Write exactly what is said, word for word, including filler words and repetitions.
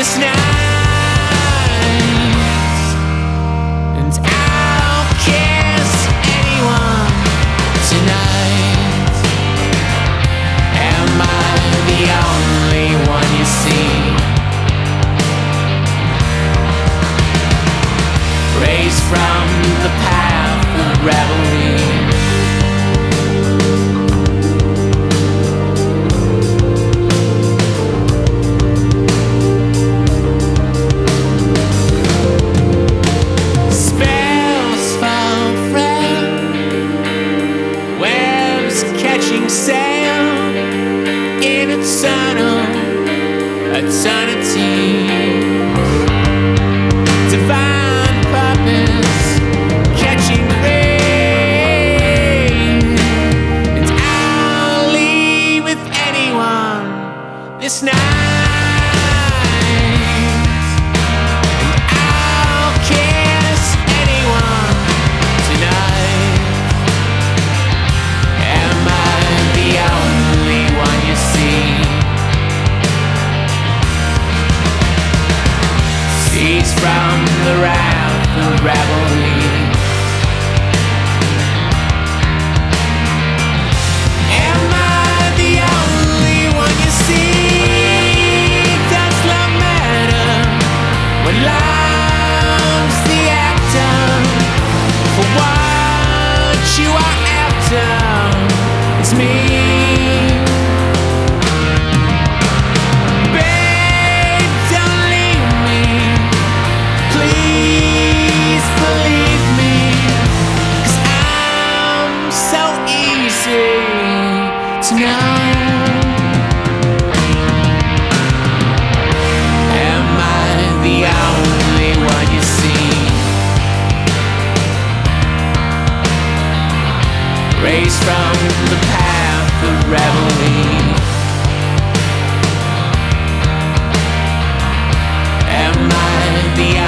this night, and I'll kiss anyone tonight. Am I the only one you see? Raised from the path of revelry, sail in eternal eternity, divine purpose catching rain, and I'll leave with anyone this night. From the wrath of revelry, am I the only one you see? Does love matter when love's the actor? For what you are after, it's me. To know, am I the only one you see? Raised from the path of revelry, am I the